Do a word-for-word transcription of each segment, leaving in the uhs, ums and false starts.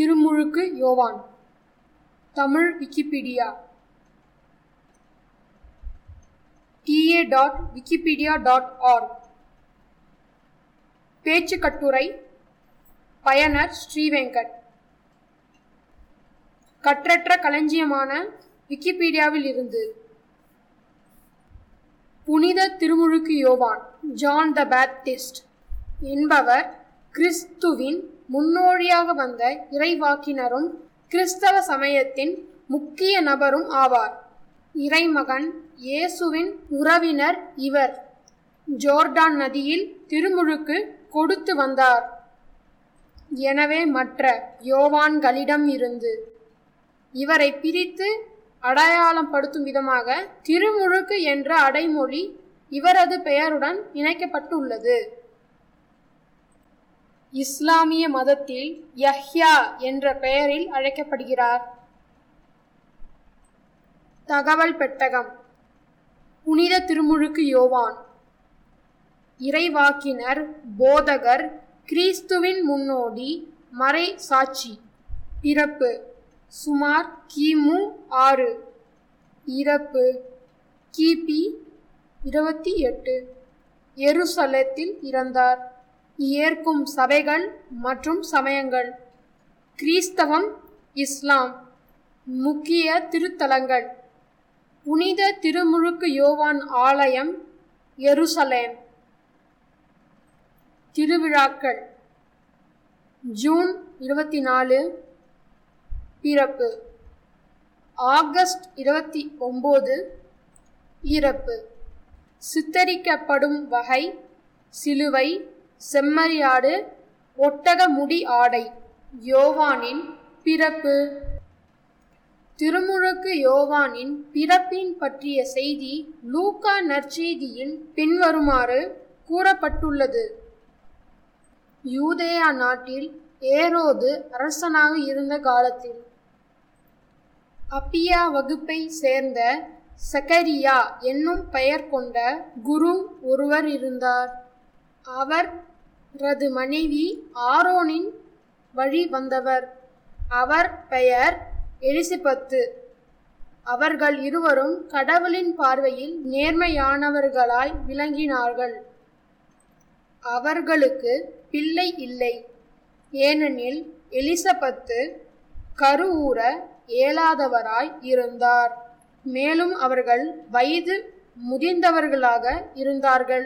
திருமுழுக்கு Yovan. Tamil Wikipedia T A dot Wikipedia dot org. பேச்சு கட்டுரை பயனர் ஸ்ரீவெங்கட். கற்றற்ற களஞ்சியமான விக்கிபீடியாவில் இருந்து. புனித திருமுழுக்கு யோவான் ஜான் த பேப்டிஸ்ட் என்பவர் கிறிஸ்துவின் முன்னோடியாக வந்த இறைவாக்கினரும் கிறிஸ்தவ சமயத்தின் முக்கிய நபரும் ஆவார். இறைமகன் இயேசுவின் உறவினர் இவர். ஜோர்டான் நதியில் திருமுழுக்கு கொடுத்து வந்தார். எனவே மற்ற யோவான்களிடம் இருந்து இவரை பிரித்து அடையாளம் படுத்தும் விதமாக திருமுழுக்கு என்ற அடைமொழி இவரது பெயருடன் இணைக்கப்பட்டுள்ளது. இஸ்லாமிய மதத்தில் யஹ்யா என்ற பெயரில் அழைக்கப்படுகிறார். தகவல் பெட்டகம். புனித திருமுழுக்கு யோவான் இறைவாக்கினர், போதகர், கிறிஸ்துவின் முன்னோடி, மறை சாட்சி. பிறப்பு சுமார் கிமு ஆறு. இறப்பு கிபி இருபத்தி எட்டு. எருசலேத்தில் இறந்தார். ஏற்கும் சபைகள் மற்றும் சமயங்கள்: கிறிஸ்தவம், இஸ்லாம். முக்கிய திருத்தலங்கள்: புனித திருமுழுக்கு யோவான் ஆலயம், எருசலேம். திருவிழாக்கள்: ஜூன் இருபத்தி நாலு பிறப்பு, ஆகஸ்ட் இருபத்தி ஒன்பது இறப்பு. சித்தரிக்கப்படும் வகை: சிலுவை, செம்மறியாடு, ஒட்டக முடி ஆடை. யோவானின் பிறப்பு. திருமுழுக்கு யோவானின் பிறப்பின் பற்றிய செய்தி லூக்கா நற்செய்தியில் பின்வருமாறு கூறப்பட்டுள்ளது. யூதேயா நாட்டில் ஏரோது அரசனாக இருந்த காலத்தில் அப்பியா வகுப்பை சேர்ந்த சகரியா என்னும் பெயர் கொண்ட குரு ஒருவர் இருந்தார். அவரது மனைவி ஆரோனின் வழி வந்தவர். அவர் பெயர் எலிசபெத்து. அவர்கள் இருவரும் கடவுளின் பார்வையில் நேர்மையானவர்களாய் விளங்கினார்கள். அவர்களுக்கு பிள்ளை இல்லை, ஏனெனில் எலிசபெத்து கருவுற இயலாதவராய் இருந்தார். மேலும் அவர்கள் வயது முதிர்ந்தவர்களாக இருந்தார்கள்.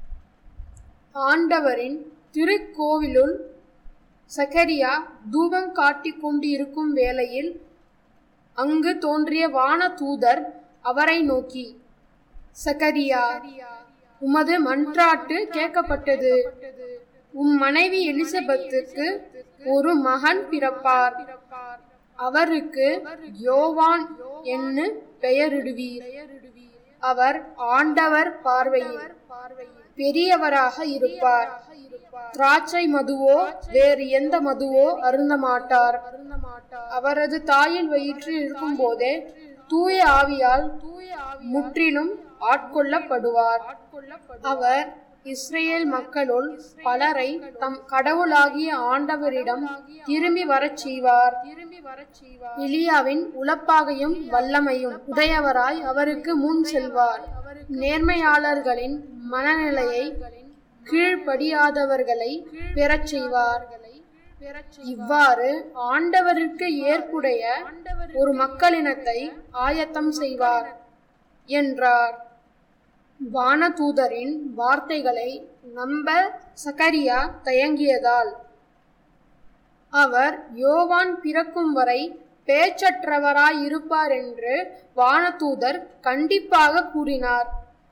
ஆண்டவரின் திருக்கோவிலுள் சகரியா தூபம் காட்டிக் கொண்டு இருக்கும் வேளையில் அங்கு தோன்றிய வானதூதர் அவரை நோக்கி, சகரியா, உமது மன்றாட்டு கேட்கப்பட்டது. உம் மனைவி எலிசபெத்துக்கு ஒரு மகன் பிறப்பார். அவருக்கு யோவான் என்று பெயரிடுவீர். அவர் ஆண்டவர் பார்வையில் பெரியவராக இருப்பார். திராட்சை மதுவோ வேறு எந்த மதுவோ அருந்த மாட்டார். அவரது தாயின் வயிற்றில் இருக்கும் போதே தூய ஆவியால் முற்றிலும் ஆட்கொள்ளப்படுவார். அவர் இஸ்ரேல் மக்களுள் பலரை தம் கடவுளாகிய ஆண்டவரிடம் திரும்பி வரச் செய்வார். எலியாவின் உளப்பாகையும் வல்லமையும் உடையவராய் அவருக்கு முன் செல்வார். நேர்மையாளர்களின் மனநிலையை கீழ்ப்படியாதவர்களை பெறச் செய்வார். இவ்வாறு ஆண்டவருக்கு ஏற்புடைய ஒரு மக்களினத்தை ஆயத்தம் செய்வார் என்றார். வானதூதரின் வார்த்தைகளை நம்ப சகரியா தயங்கியதால் அவர் யோவான் பிறக்கும் வரை பேச்சற்றவராய் இருப்பார் என்று வானதூதர் கண்டிப்பாக கூறினார்.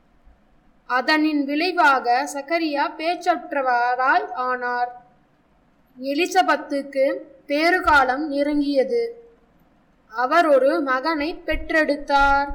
அதனின் விளைவாக சகரியா பேச்சற்றவராய் ஆனார். எலிசபெத்துக்கு பேறுகாலம் நெருங்கியது. அவர் ஒரு மகனை பெற்றெடுத்தார்.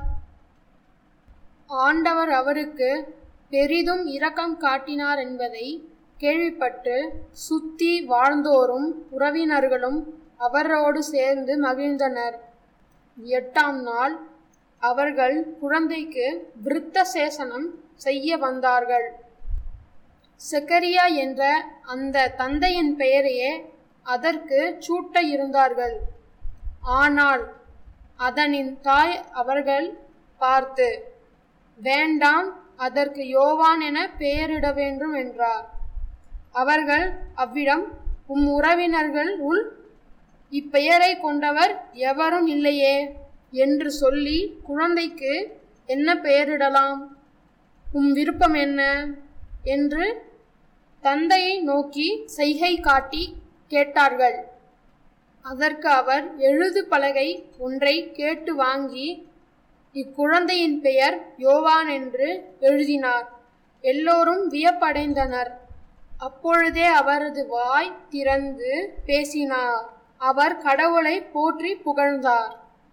ஆண்டவர் அவருக்கு பெரிதும் இரக்கம் காட்டினார் என்பதை கேள்விப்பட்டு சுத்தி வாழ்ந்தோரும் உறவினர்களும் அவரோடு சேர்ந்து மகிழ்ந்தனர். எட்டாம் நாள் அவர்கள் குழந்தைக்கு விருத்த சேசனம் செய்ய வந்தார்கள். செக்கரியா என்ற அந்த தந்தையின் பெயரையே அதற்கு சூட்ட இருந்தார்கள். ஆனால் அதனின் தாய் அவர்கள் பார்த்து, வேண்டாம், அதற்கு யோவான் என பெயரிட வேண்டும் என்றார். அவர்கள் அவ்விடம், உம் உறவினர்கள் உள் இப்பெயரை கொண்டவர் எவரும் இல்லையே என்று சொல்லி, குழந்தைக்கு என்ன பெயரிடலாம், உம் விருப்பம் என்ன என்று தந்தையை நோக்கி செய்கை காட்டி கேட்டார்கள். அதற்கு அவர் எழுது பலகை ஒன்றை கேட்டு வாங்கி இக்குழந்தையின் பெயர் யோவான் என்று எழுதினார். எல்லோரும் வியப்படைந்தனர். அப்பொழுதே அவரது வாய் திறந்து பேசினார். அவர் கடவுளை போற்றி புகழ்ந்தார்.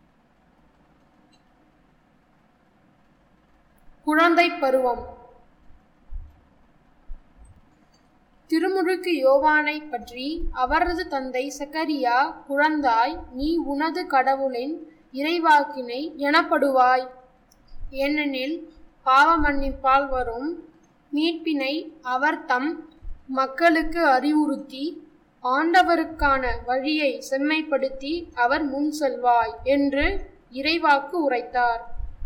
குழந்தை பருவம். திருமுழுக்கு யோவானை பற்றி அவரது தந்தை சக்கரியா, குழந்தாய், நீ உனது கடவுளின் இறைவாக்கினை எனப்படுவாய். ஏனெனில் பாவ மன்னிப்பால் வரும் மீட்பினை அவர் தம் மக்களுக்கு அறிவுறுத்தி, ஆண்டவருக்கான வழியை செம்மைப்படுத்தி அவர் முன் செல்வாய் என்று இறைவாக்கு உரைத்தார்.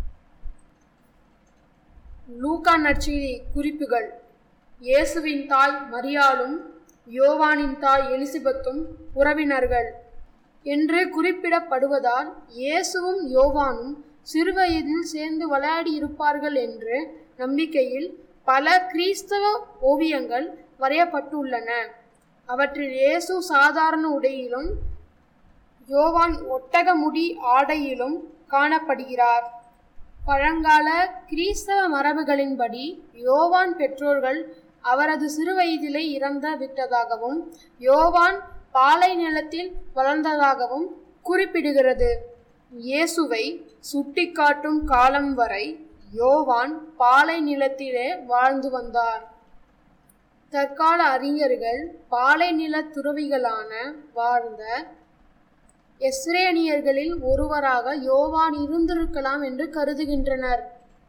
லூக்கா நற்செய்தி குறிப்புகள். இயேசுவின் தாய் மரியாளும் யோவானின் தாய் எலிசபெத்தும் உறவினர்கள் என்று குறிப்பிடப்படுவதால் இயேசுவும் யோவானும் சிறுவயதில் சேர்ந்து விளையாடியிருப்பார்கள் என்று நம்பிக்கையில் பல கிறிஸ்தவ ஓவியங்கள் வரையப்பட்டுள்ளன. அவற்றில் இயேசு சாதாரண உடையிலும் யோவான் ஒட்டக முடி ஆடையிலும் காணப்படுகிறார். பழங்கால கிறிஸ்தவ மரபுகளின்படி யோவான் பெற்றோர்கள் அவரது சிறுவயதிலே இறந்து விட்டதாகவும் யோவான் பாலை நிலத்தில் வளர்ந்ததாகவும் குறிப்பிடுகிறது. இயேசுவை சுட்டிக்காட்டும் காலம் வரை யோவான் பாலை நிலத்திலே வாழ்ந்து வந்தார். தற்கால அறிஞர்கள் பாலை நில துறவிகளான வாழ்ந்த எஸ்ரேனியர்களில் ஒருவராக யோவான் இருந்திருக்கலாம் என்று கருதுகின்றனர்.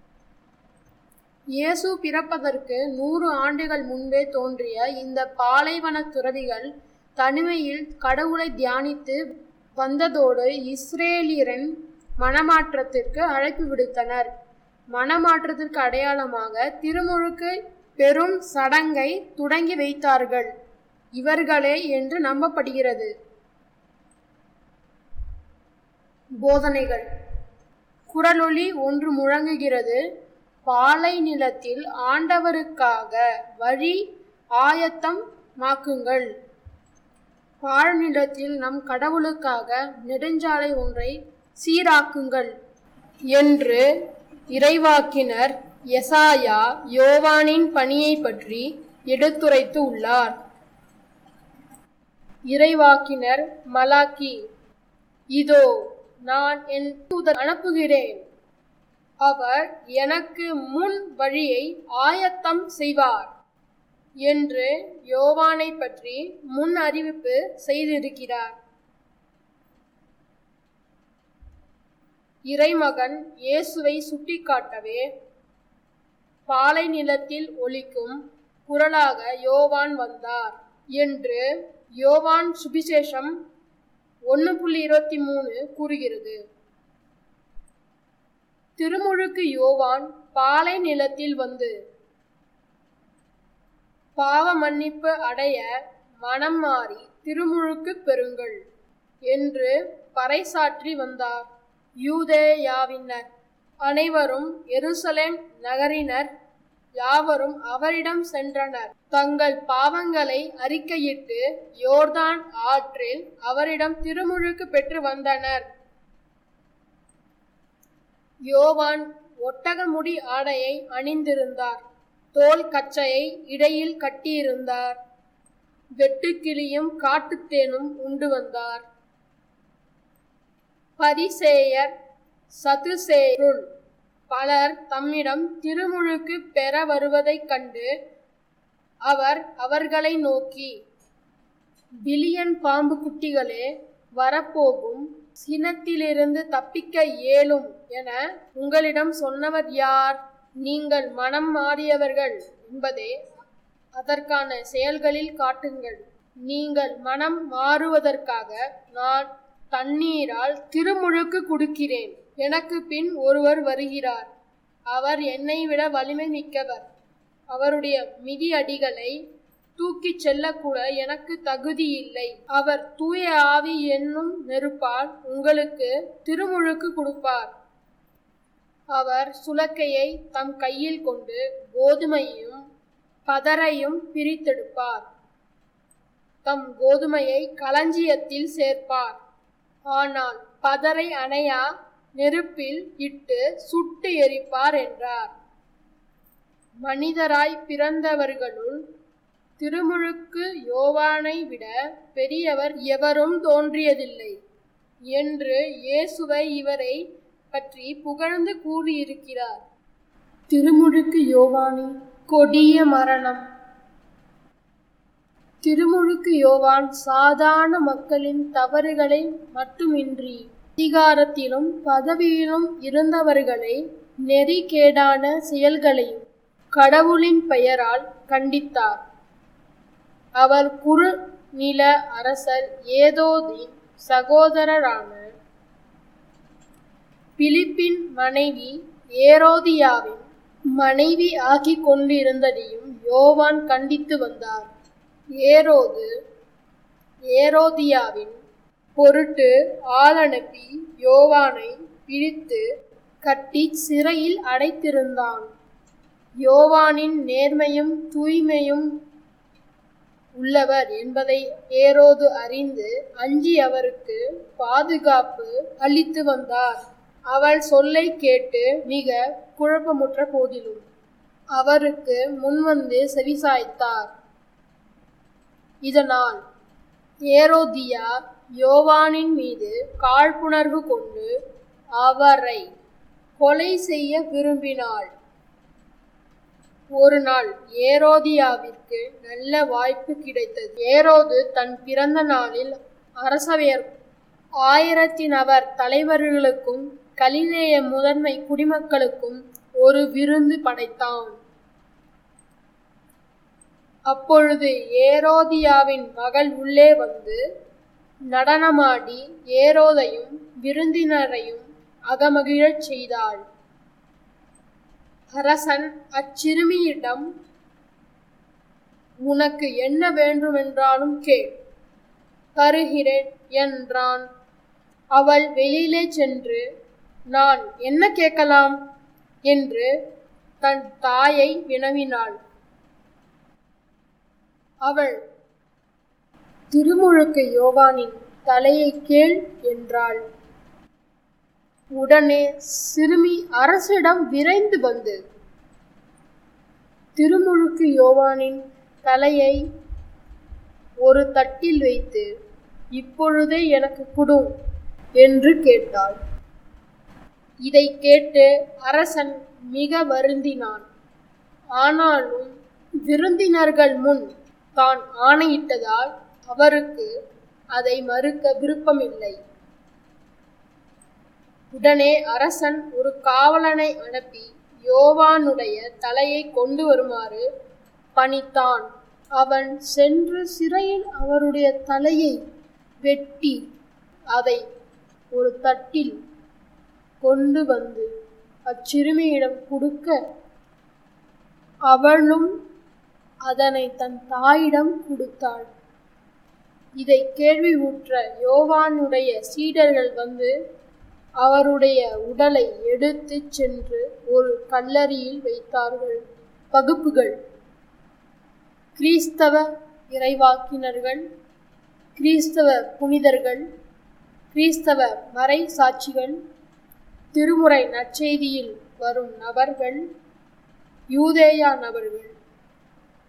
இயேசு பிறப்பதற்கு நூறு ஆண்டுகள் முன்பே தோன்றிய இந்த பாலைவன துறவிகள் தனிமையில் கடவுளை தியானித்து வந்ததோடு இஸ்ரேலியரின் மனமாற்றத்திற்கு அழைப்பு விடுத்தனர். மனமாற்றத்திற்கு அடையாளமாக திருமுழுக்கு பெரும் சடங்கை தொடங்கி வைத்தார்கள். இவர்களே என்று நம்பப்படுகிறது. போதனைகள். குரலொலி ஒன்று முழங்குகிறது. பாலை நிலத்தில் ஆண்டவருக்காக வழி ஆயத்தம் மாக்குங்கள். பாழ்நிலத்தில் நம் கடவுளுக்காக நெடுஞ்சாலை ஒன்றை சீராக்குங்கள் என்று இறைவாக்கினர் எசாயா யோவானின் பணியை பற்றி எடுத்துரைத்து உள்ளார். இறைவாக்கினர் மலாக்கி, இதோ நான் என் தூதரை அனுப்புகிறேன், அவர் எனக்கு முன் வழியை ஆயத்தம் செய்வார் என்று யோவானை பற்றி முன் அறிவிப்பு செய்திருக்கிறார். இறைமகன் இயேசுவை சுட்டிக்காட்டவே பாலை நிலத்தில் ஒலிக்கும் குரலாக யோவான் வந்தார் என்று யோவான் சுவிசேஷம் ஒன்று புள்ளி இருபத்தி மூணு கூறுகிறது. திருமுழுக்கு யோவான் பாலை நிலத்தில் வந்து பாவ மன்னிப்பு அடைய மனம் மாறி திருமுழுக்கு பெறுங்கள் என்று பறைசாற்றி வந்தார். யூதேயாவினர் அனைவரும் எருசலேம் நகரினர் யாவரும் அவரிடம் சென்றனர். தங்கள் பாவங்களை அறிக்கையிட்டு யோர்தான் ஆற்றில் அவரிடம் திருமுழுக்கு பெற்று வந்தனர். யோவான் ஒட்டக முடி ஆடையை அணிந்திருந்தார். தோல் கச்சையை இடையில் கட்டியிருந்தார். வெட்டுக்கிளியும் காட்டுத்தேனும் உண்டு வந்தார். பரிசேயர் சதுசேயருள் பலர் தம்மிடம் திருமுழுக்கு பெற வருவதைக் கண்டு அவர் அவர்களை நோக்கி, பிலியன் பாம்பு குட்டிகளே, வரப்போகும் சினத்திலிருந்து தப்பிக்க இயலும் என உங்களிடம் சொன்னவர் யார்? நீங்கள் மனம் மாறியவர்கள் என்பதே அதற்கான செயல்களில் காட்டுங்கள். நீங்கள் மனம் மாறுவதற்காக நான் தண்ணீரால் திருமுழுக்கு கொடுக்கிறேன். எனக்கு பின் ஒருவர் வருகிறார். அவர் என்னை விட வலிமை மிக்கவர். அவருடைய மிதி அடிகளை தூக்கிச் செல்லக்கூட எனக்கு தகுதி இல்லை. அவர் தூய ஆவி என்னும் நெருப்பால் உங்களுக்கு திருமுழுக்கு கொடுப்பார். அவர் சுலக்கையை தம் கையில் கொண்டு கோதுமையும் பதரையும் பிரித்தெடுப்பார். தம் கோதுமையை களஞ்சியத்தில் சேர்ப்பார். ஆனால் பதரை அணையா நெருப்பில் இட்டு சுட்டு எரிப்பார் என்றார். மனிதராய் பிறந்தவர்களுள் திருமுழுக்கு யோவானை விட பெரியவர் எவரும் தோன்றியதில்லை என்று இயேசுவை இவரை பற்றி புகழ்ந்து கூறியிருக்கிறார். திருமுழுக்கு யோவானின் கொடிய மரணம். திருமுழுக்கு யோவான் சாதாரண மக்களின் தவறுகளை மட்டுமின்றி அதிகாரத்திலும் பதவியிலும் இருந்தவர்களை நெறிகேடான செயல்களையும் கடவுளின் பெயரால் கண்டித்தார். அவர் குறு நில அரசர் ஏரோதின் சகோதரரான பிலிப்பின் மனைவி ஏரோதியாவின் மனைவி ஆக்கி கொண்டிருந்ததையும் யோவான் கண்டித்து வந்தார். ஏரோது ஏரோதியாவின் பொருட்டு ஆள் அனுப்பி யோவானை பிடித்து கட்டி சிறையில் அடைத்திருந்தான். யோவானின் நேர்மையும் தூய்மையும் உள்ளவர் என்பதை ஏரோது அறிந்து அஞ்சி அவருக்கு பாதுகாப்பு அளித்து வந்தார். அவள் சொல்லை கேட்டு மிக குழப்பமுற்ற போதிலும் அவருக்கு முன்வந்து செவிசாய்த்தார். இதனால் ஏரோதியா யோவானின் மீது காழ்ப்புணர்வு கொண்டு அவரை கொலை செய்ய விரும்பினாள். ஒரு நாள் ஏரோதியாவிற்கு நல்ல வாய்ப்பு கிடைத்தது. ஏரோது தன் பிறந்த நாளில் அரசவையர் ஆயிரத்தினவர் தலைவர்களுக்கும் கலிலேய முதன்மை குடிமக்களுக்கும் ஒரு விருந்து படைத்தான். அப்பொழுது ஏரோதியாவின் மகள் உள்ளே வந்து நடனமாடி ஏரோதையும் விருந்தினரையும் அகமகிழச் செய்தாள். அரசன் அச்சிறுமியிடம், உனக்கு என்ன வேண்டுமென்றாலும் கேள், தருகிறேன் என்றான். அவள் வெளியிலே சென்று, நான் என்ன கேட்கலாம் என்று தன் தாயை வினவினாள். அவள், திருமுழுக்கு யோவானின் தலையை கேள் என்றாள். உடனே சிறுமி அரசிடம் விரைந்து வந்து திருமுழுக்கு யோவானின் தலையை ஒரு தட்டில் வைத்து, இப்பொழுதே எனக்கு கொடு என்று கேட்டாள். இதை கேட்டு அரசன் மிக வருந்தினான். ஆனாலும் விருந்தினர்கள் முன் தான் ஆணையிட்டதால் அவருக்கு அதை மறுக்க விருப்பமில்லை. உடனே அரசன் ஒரு காவலனை அனுப்பி யோவானுடைய தலையை கொண்டு வருமாறு பணித்தான். அவன் சென்று சிறையில் அவருடைய தலையை வெட்டி அதை ஒரு தட்டில் கொண்டு வந்து அச்சிறுமியிடம் கொடுக்க, அவளும் அதனை தன் தாயிடம் கொடுத்தாள். இதை கேள்வியுற்ற யோவானுடைய சீடர்கள் வந்து அவருடைய உடலை எடுத்து சென்று ஒரு கல்லறையில் வைத்தார்கள். பகுப்புகள்: கிறிஸ்தவ இறைவாக்கினர்கள், கிறிஸ்தவ புனிதர்கள், கிறிஸ்தவ மறை சாட்சிகள், திருமுறை நற்செய்தியில் வரும் நபர்கள், யூதேயா நபர்கள்.